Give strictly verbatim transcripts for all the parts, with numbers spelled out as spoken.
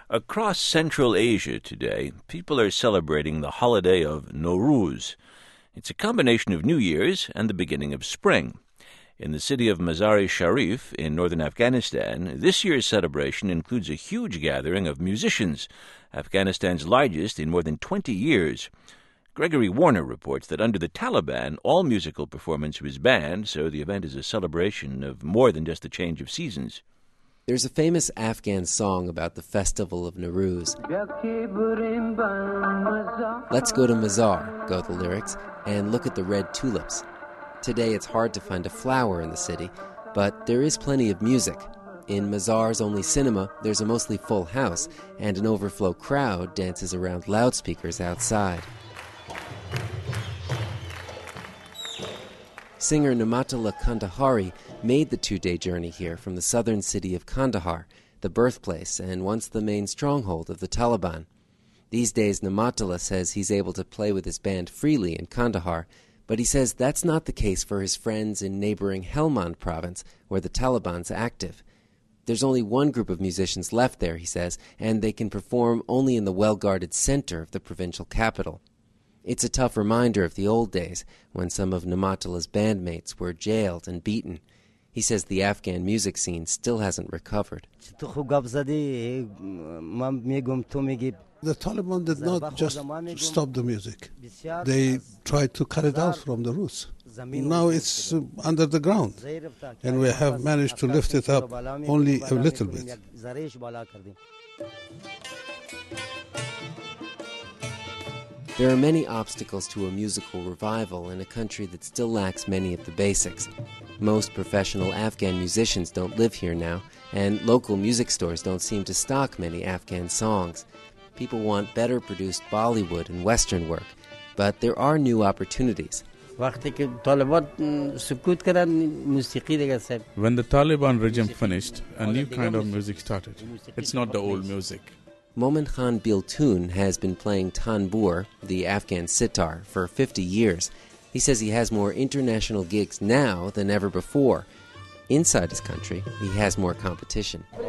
Across Central Asia today, people are celebrating the holiday of Nowruz. It's a combination of New Year's and the beginning of spring. In the city of Mazar-e-Sharif in northern Afghanistan, this year's celebration includes a huge gathering of musicians, Afghanistan's largest in more than twenty years. Gregory Warner reports that under the Taliban, all musical performance was banned, so the event is a celebration of more than just the change of seasons. There's a famous Afghan song about the festival of Nowruz. Let's go to Mazar, go the lyrics, and look at the red tulips. Today it's hard to find a flower in the city, but there is plenty of music. In Mazar's only cinema, there's a mostly full house, and an overflow crowd dances around loudspeakers outside. Singer Namatullah Kandahari made the two-day journey here from the southern city of Kandahar, the birthplace and once the main stronghold of the Taliban. These days, Namatullah says he's able to play with his band freely in Kandahar, but he says that's not the case for his friends in neighboring Helmand province, where the Taliban's active. There's only one group of musicians left there, he says, and they can perform only in the well-guarded center of the provincial capital. It's a tough reminder of the old days, when some of Namatullah's bandmates were jailed and beaten. He says the Afghan music scene still hasn't recovered. The Taliban did not just stop the music. They tried to cut it out from the roots. Now it's uh, under the ground, and we have managed to lift it up only a little bit. There are many obstacles to a musical revival in a country that still lacks many of the basics. Most professional Afghan musicians don't live here now, and local music stores don't seem to stock many Afghan songs. People want better produced Bollywood and Western work, but there are new opportunities. When the Taliban regime finished, a new kind of music started. It's not the old music. Momin Khan Biltun has been playing tanbur, the Afghan sitar, for fifty years. He says he has more international gigs now than ever before. Inside his country, he has more competition. In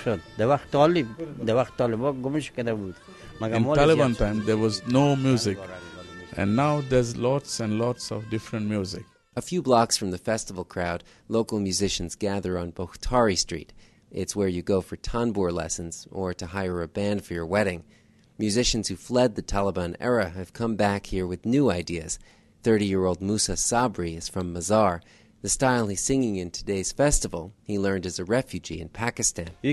Taliban time, there was no music, and now there's lots and lots of different music. A few blocks from the festival crowd, local musicians gather on Bokhtari Street. It's where you go for tanbur lessons or to hire a band for your wedding. Musicians who fled the Taliban era have come back here with new ideas. thirty-year-old Musa Sabri is from Mazar. The style he's singing in today's festival, he learned as a refugee in Pakistan. I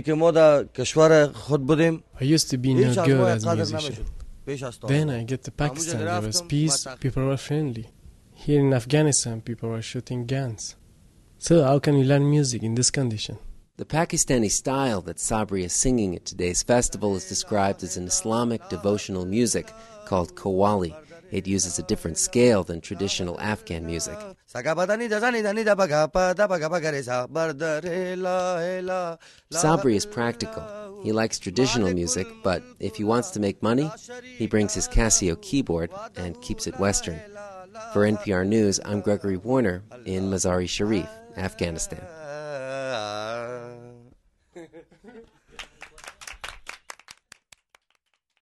used to be no good as a musician. Then I get to Pakistan, there was peace, people were friendly. Here in Afghanistan, people were shooting guns. So how can you learn music in this condition? The Pakistani style that Sabri is singing at today's festival is described as an Islamic devotional music called Qawwali. It uses a different scale than traditional Afghan music. Sabri is practical. He likes traditional music, but if he wants to make money, he brings his Casio keyboard and keeps it Western. For N P R News, I'm Gregory Warner in Mazar-e-Sharif, Afghanistan.